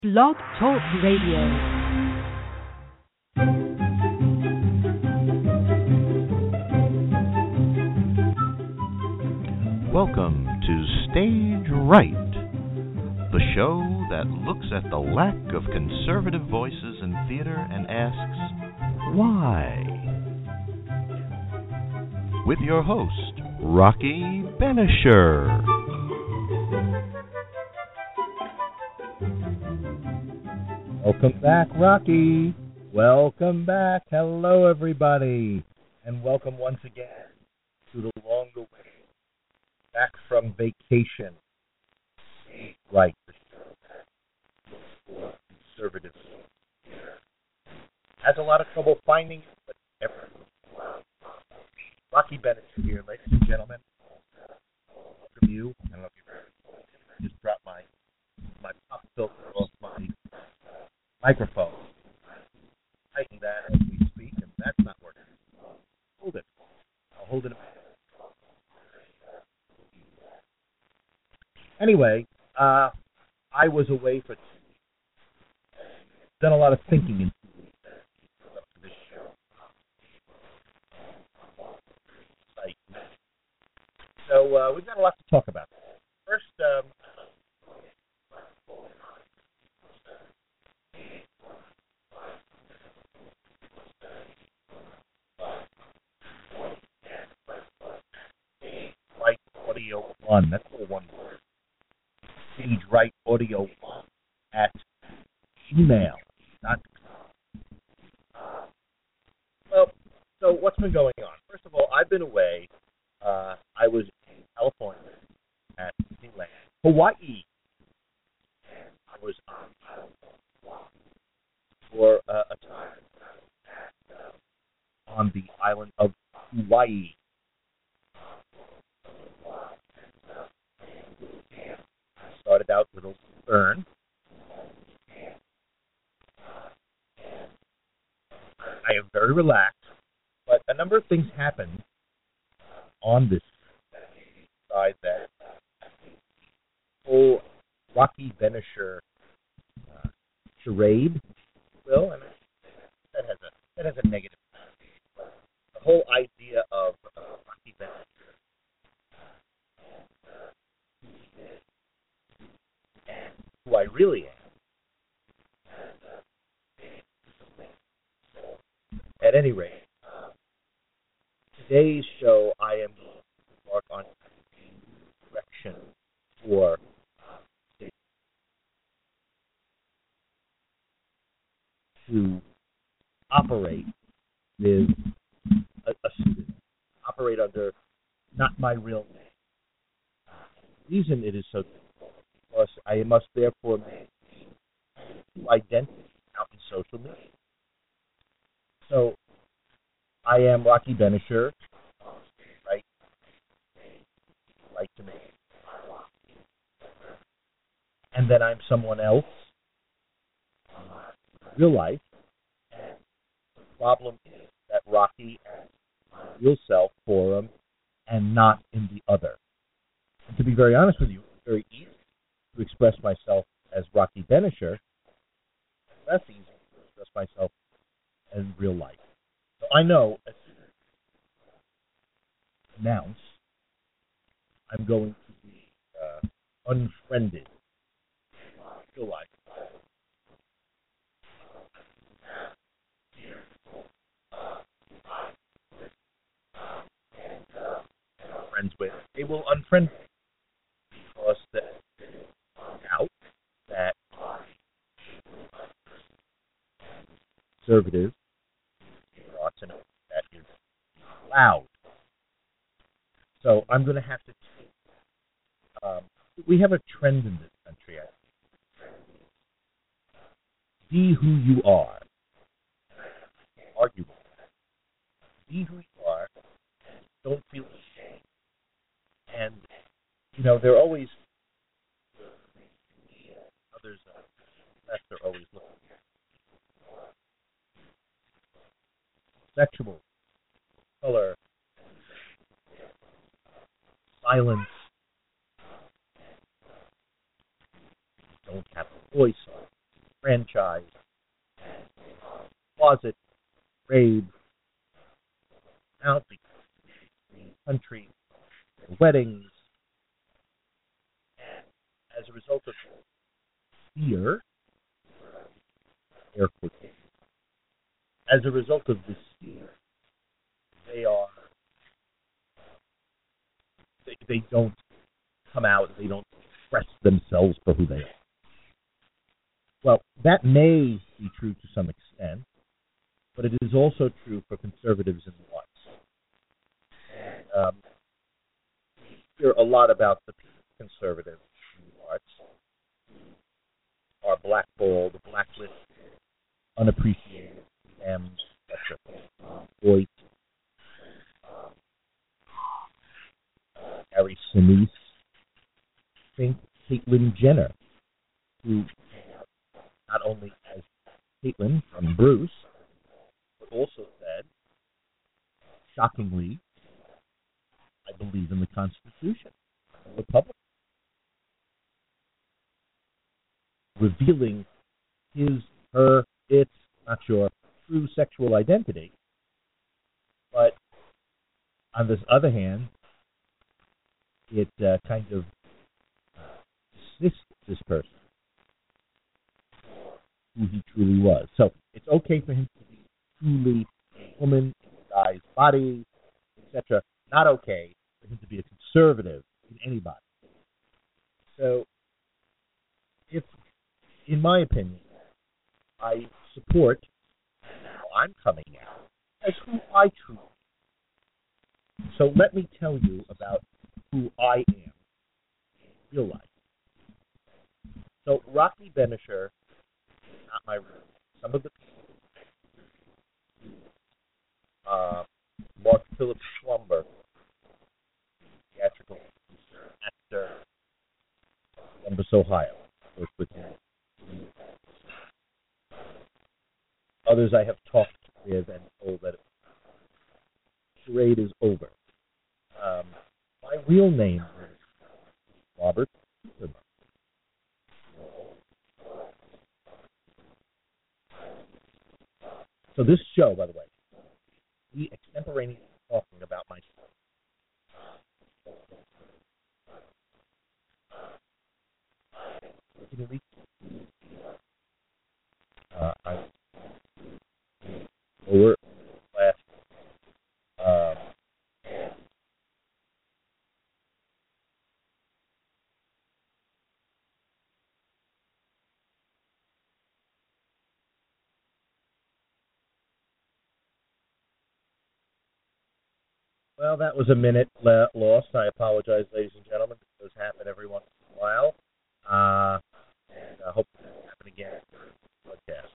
Blog Talk Radio. Welcome to Stage Right, the show that looks at the lack of conservative voices in theater and asks, why? With your host, Rocky Benisher. Welcome back, Rocky. Welcome back. Hello, everybody. And welcome once again to the long-awaited back from vacation. Right. Conservative. Has a lot of trouble finding it, but ever. Rocky Bennett here, ladies and gentlemen. Welcome you. I don't know if you heard. I just dropped my pop filter off my microphone. Tighten that as we speak, and that's not working. Hold it. I'll hold it a minute. Anyway, I was away for done a lot of thinking in this show. So we've got a lot to talk about. First, Right Audio 1. That's all one word. Stage Right Audio 1 at Gmail. Well, so what's been going on? First of all, I've been away. I was in California at Disneyland. Hawaii. I was for a time on the island of Hawaii. Started out with a burn. I am very relaxed, but a number of things happened on this side that whole Rocky Benisher charade, Will, and that has a negative. The whole idea of Rocky Benisher. Who I really am. At any rate, today's show I am going to embark on direction for to operate with a pseudonym, operate under not my real name. The reason it is so difficult because I must therefore make identity out in social media. So I am Rocky Benisher, right to me. And then I'm someone else in real life. And the problem is that Rocky has real self forum and not in the other. And to be very honest with you, it's very easy to express myself as Rocky Benisher. Less easy to express myself in real life. So I know as soon as I announce I'm going to be unfriended in real life. Friends with, they will unfriend me because they doubt that conservative thoughts and that is loud. So I'm going to have to take. We have a trend in this country. Be who you are. Arguable. Be who you are. Don't feel ashamed. And, you know, they're always, others left are always looking. Sexual, color, silence, don't have a voice on. franchise, closet, raid, out the country, weddings, as a result of fear, air quotation, as a result of this fear, they don't come out, they don't express themselves for who they are. Well, that may be true to some extent, but it is also true for conservatives in the arts. We hear a lot about the conservatives in the arts are blackballed, blacklisted, unappreciated, condemned, etc. Voice, Harry Sinise, think Caitlyn Jenner, who not only as Caitlyn from Bruce, but also said, shockingly, I believe in the Constitution, the Republic, revealing its, not sure, true sexual identity. But on this other hand, it kind of assists this person who he truly was. So it's okay for him to be truly a woman in a guy's body, etc. Not okay for him to be a conservative in anybody. So if, in my opinion, I support how I'm coming out as who I truly am. So let me tell you about who I am in real life. So Rocky Benisher, not my room. Some of the people, Mark Philip Schwamberg, theatrical actor, Columbus, Ohio, worked with him. Others I have talked with and told that the charade is over. My real name is Robert Cooper. So this show, by the way, we extemporaneously talking about myself. I'm lower class. Well, that was a minute lost. I apologize, ladies and gentlemen. It does happen every once in a while. And I hope it doesn't happen again in the podcast.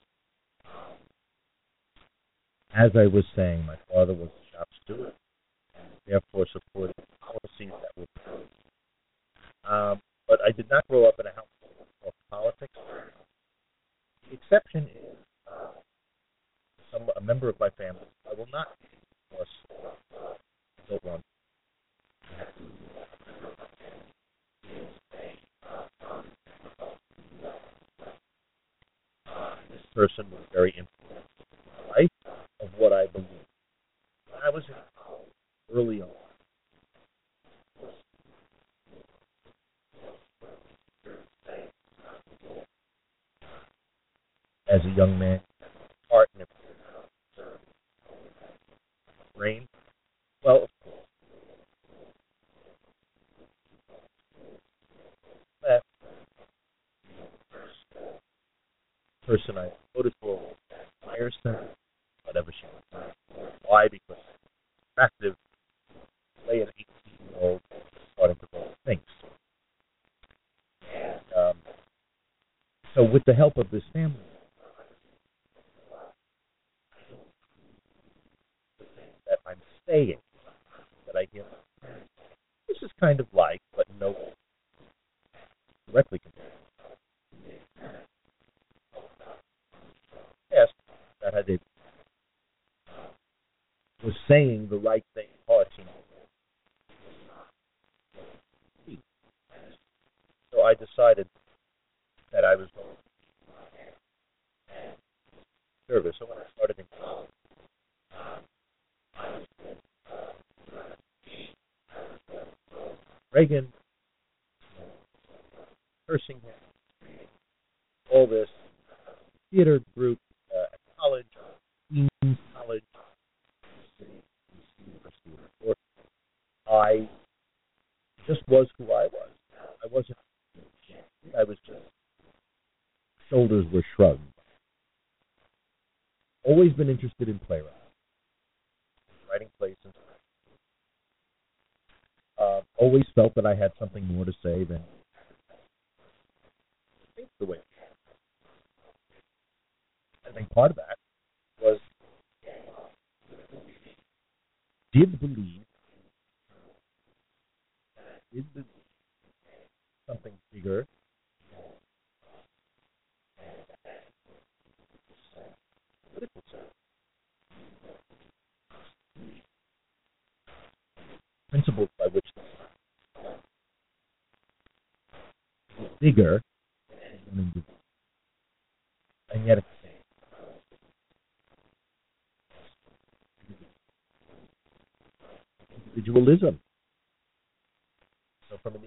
As I was saying, my father was a shop steward, and therefore supported policies that were proposed. But I did not grow up in a household of politics. The exception is a member of my family. I will not, of course, don't want. This person was very influential in my life of what I believe. When I was early on, as a young man, heart and brain. Well, that person I voted for Myerson, whatever she was. Why? Because attractive, play an 18-year-old starting to vote things. And so with the help of this family, that I'm saying, that I hear, this is kind of like, but no directly compared. Yes, that I did. Was saying the right thing, hard to know. So I decided that I was going service. So when I started in Reagan, cursing him, all this theater group at college, Queens College, University of New York. I just was who I was. I wasn't. I was just. Shoulders were shrugged. Always been interested in playwriting, writing plays, and always felt that I had something more to say than think the way. I think part of that was did believe something bigger. Political sense. Principles by which is bigger and yet it's the same. Individualism. So from an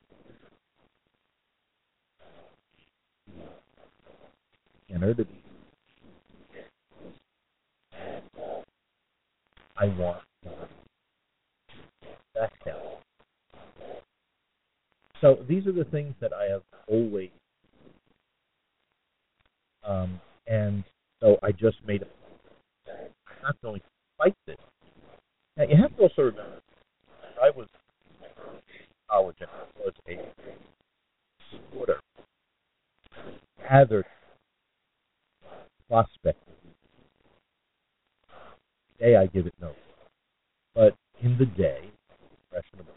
beginner, I want back down. So these are the things that I have always, and so I just made it. I'm not going to fight this. Now you have to also remember, I was in college and I was a supporter, gathered prospect. Today I give it no, but in the day, impressionable.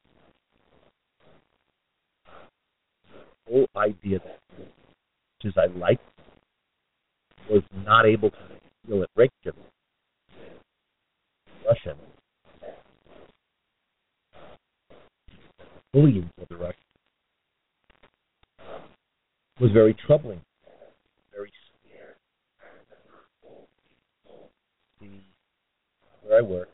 The whole idea that, which is I liked, was not able to feel at Reykjavik, Russian, bullying for the Russians, was very troubling, very scared. Where I work,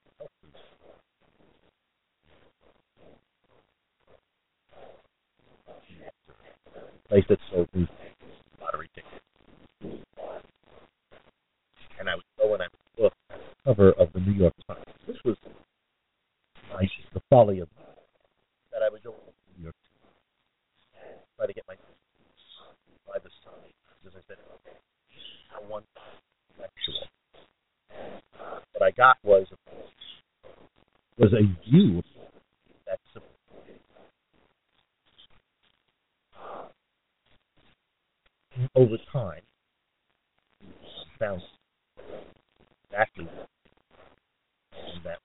place that sold me lottery tickets. And I would go and I would look at the cover of the New York Times. This was the folly of that I would go to the New York Times, try to get my by the Sun. As I said, I want intellectual. What I got was a view that over time found exactly that.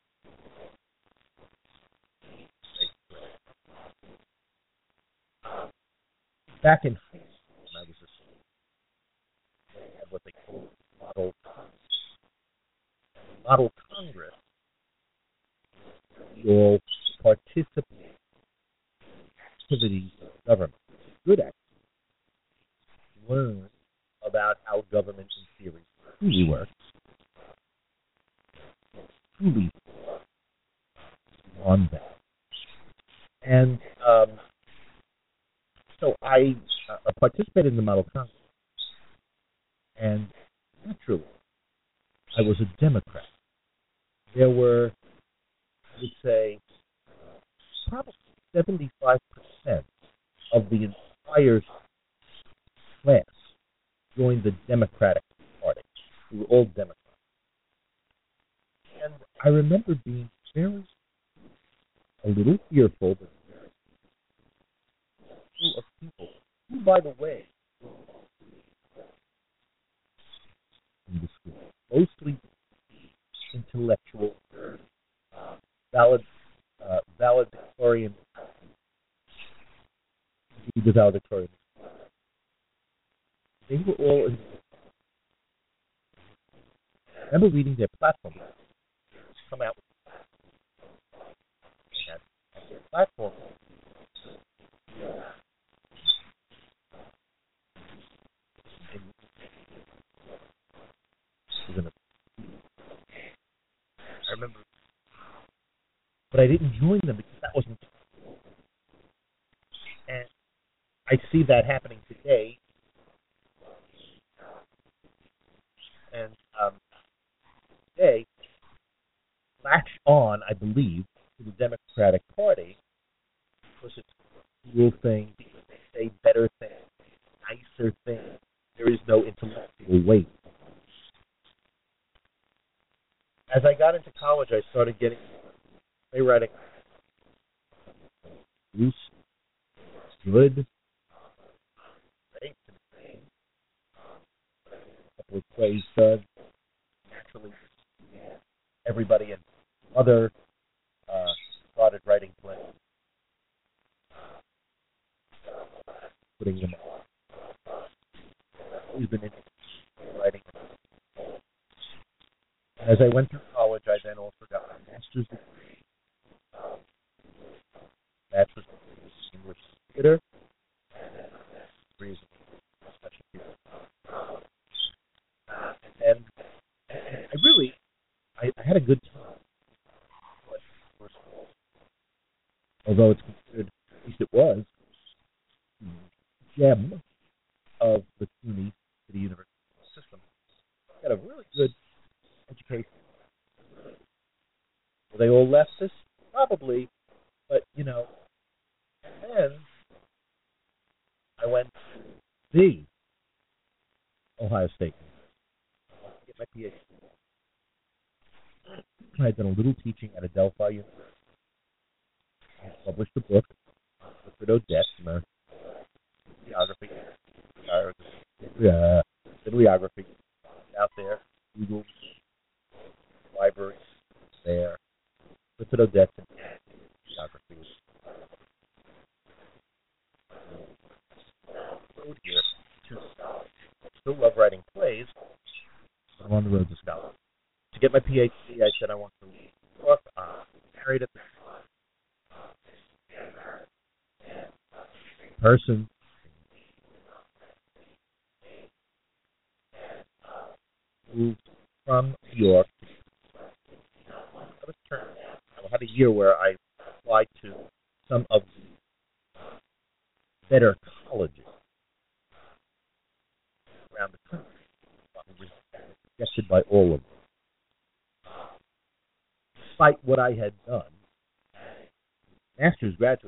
Back in high school, when I was a student, they had what they called Model Congress. We all participate in activities of government, good activities. Learn about how government in theory truly works, truly on that. And so I participated in the Model Congress, and naturally, I was a Democrat. There were, I would say, probably 75% of the entire class joined the Democratic Party. We were all Democrats. And I remember being a little fearful, but very full of people who, by the way, in the school, mostly intellectual, valedictorian, the valedictorian. They were all in. I remember reading their platform. Come out with their platform. but I didn't join them because that wasn't. And I see that happening today. And today, latch on, I believe, to the Democratic Party because it's a cool thing, because they say better things, nicer things. There is no intellectual weight. As I got into college, I started getting playwriting. Loose, good, great, a couple of plays done. Naturally, everybody and mother started writing plays, putting them on. Always been interested in writing. As I went through college, I then also got my master's degree. Bachelor's degree in English theater. And I had a good time. Although it's considered, at least it was, the gem of the CUNY City University system. Got a really good education. Were they all leftist? Probably. But, and then I went to the Ohio State to get my PhD. I had done a little teaching at Adelphi University. I published a book, Clifford Odets, American bibliography, out there. Google, library, there. Clifford Odets, bibliography. Road here to scholars. I still love writing plays, but I'm on the road to scholars. To get my PhD, I said I want to read a book. Married at the person moved from New York. I had a year where I applied to some of the better colleges around the country. I was rejected by all of them. Despite what I had done, master's graduate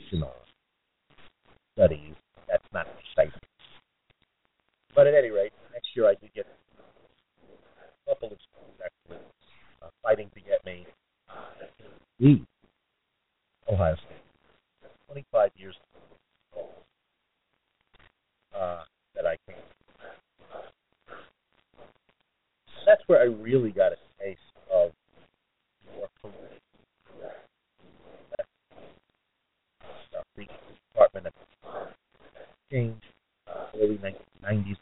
studies, that's not exciting. But at any rate, next year I did get a couple of schools actually fighting to get me the Ohio State. 25 years that I came. That's where I really got a taste of more political stuff. The Department of Change, early 1990s,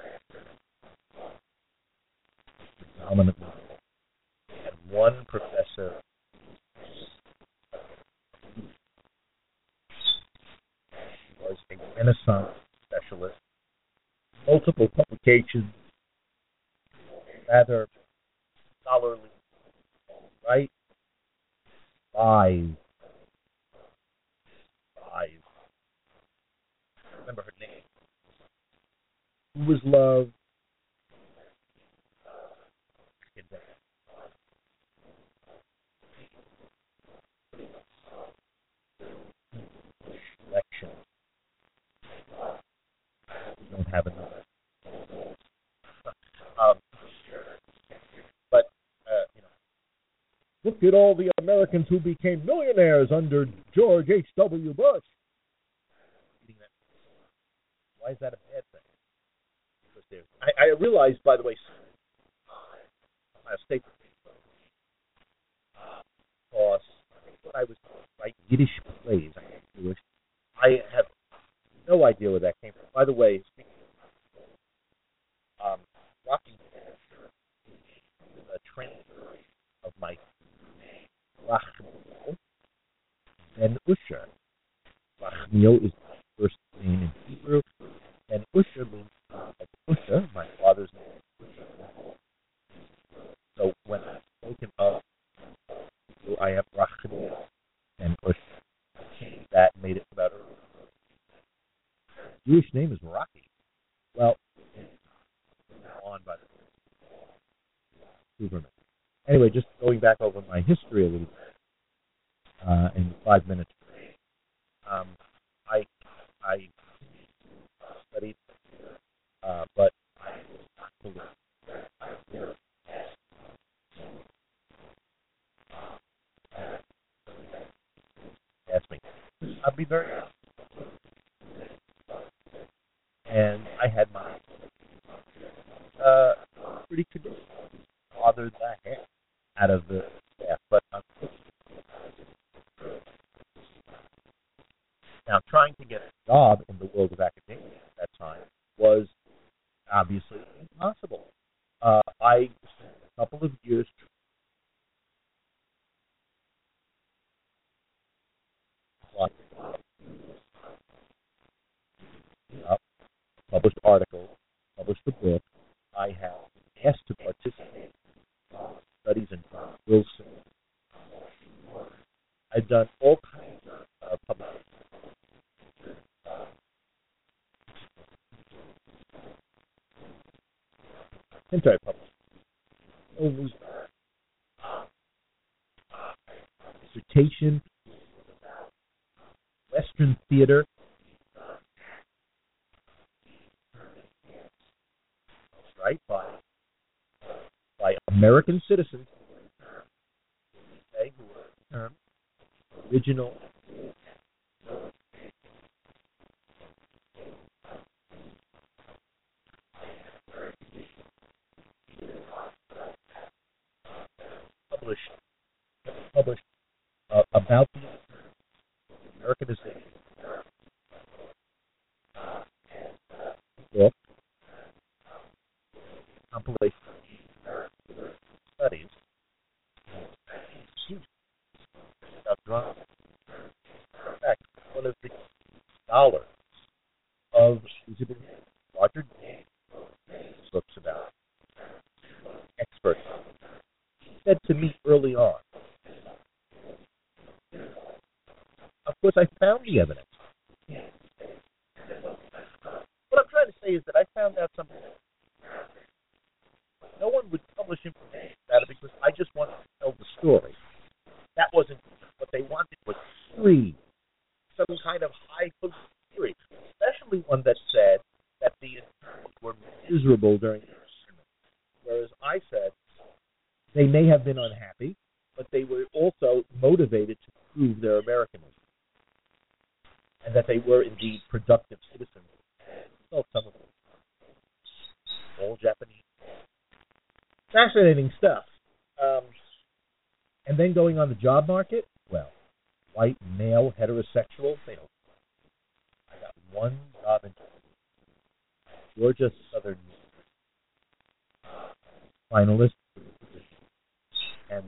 predominantly had one professor who was a Renaissance specialist, multiple publications, rather scholarly, right? Five. Remember her name. Who was loved? Election. We don't have enough. But look at all the Americans who became millionaires under George H.W. Bush. Why is that a bad thing? I realized, by the way, Ohio State, because when I was writing Yiddish plays, I have no idea where that came from. By the way, speaking of Rocky, a transfer of my Rachmiel and Usher. Rachmiel is the first name in Hebrew, and Usher means Usher, my father's name. So when I'm spoken of, I am Rachmiel. Hooverman. Anyway, just going back over my history a little bit in 5 minutes. I studied, but I believe. Ask me. I'll be very honest. And I had my pretty traditional bothered the heck out of the staff. But now, trying to get a job in the world of academia at that time was obviously impossible. I spent a couple of years published articles, published a book. I have been asked to participate in studies in Wilson. I've done all kinds of publications. Since I published dissertation, Western theater, right, by American citizens, okay, who were original. Published about the Americanization book, compilation studies, huge about drama. In fact, one of the scholars of Roger books about experts said to me early on, of course, I found the evidence. What I'm trying to say is that I found out something. No one would publish information about it because I just wanted to tell the story. That wasn't what they wanted, was theory, some kind of high theory, especially one that said that the internals were miserable during the experiment. Whereas I said they may have been unhappy, but they were also motivated to prove their Americanism, and that they were indeed productive citizens. Well, some of them, all Japanese. Fascinating stuff. And then going on the job market, well, white, male, heterosexual, they don't. I got one job in Georgia Southern finalist, and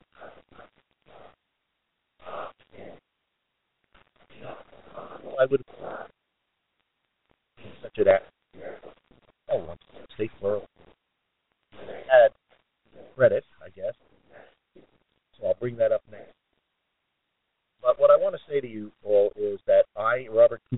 I would have such an atmosphere. Oh, state world had credit, I guess. So I'll bring that up next. But what I want to say to you all is that I, Robert Cooper,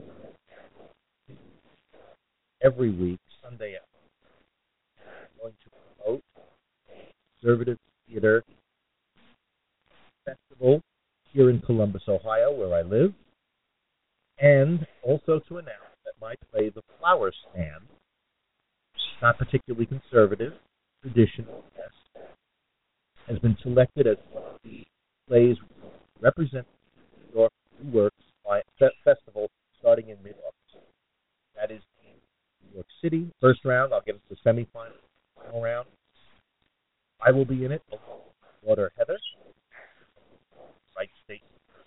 every week, Sunday afternoon, I'm going to promote Conservative Theater Festival here in Columbus, Ohio, where I live, and also to announce that my play, The Flower Stand, not particularly conservative, traditional, yes, has been selected as one of the plays representing New York Works Festival starting in mid-August. That is in New York City, first round. I'll get into the semifinal, final round. I will be in it along with daughter Heather, right state.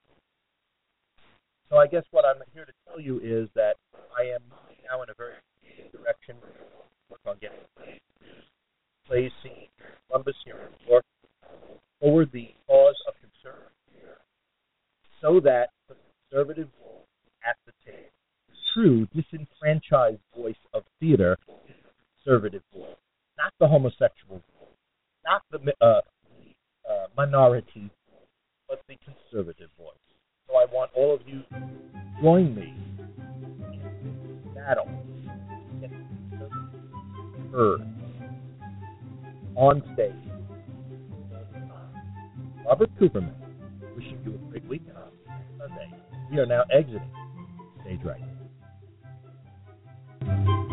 So I guess what I'm here to tell you is that I am moving now in a very direction, work on getting plays seen in Columbus here in New York, forward the cause of conservative, so that the conservative at the table, the true disenfranchised voice of theater, is the conservative voice, not the homosexual voice, not the minority, but the conservative voice. So I want all of you to join me in this battle to get the conservative heard on stage, Robert Cooperman, wishing you a great weekend. Next Sunday, we are now exiting Stage Right.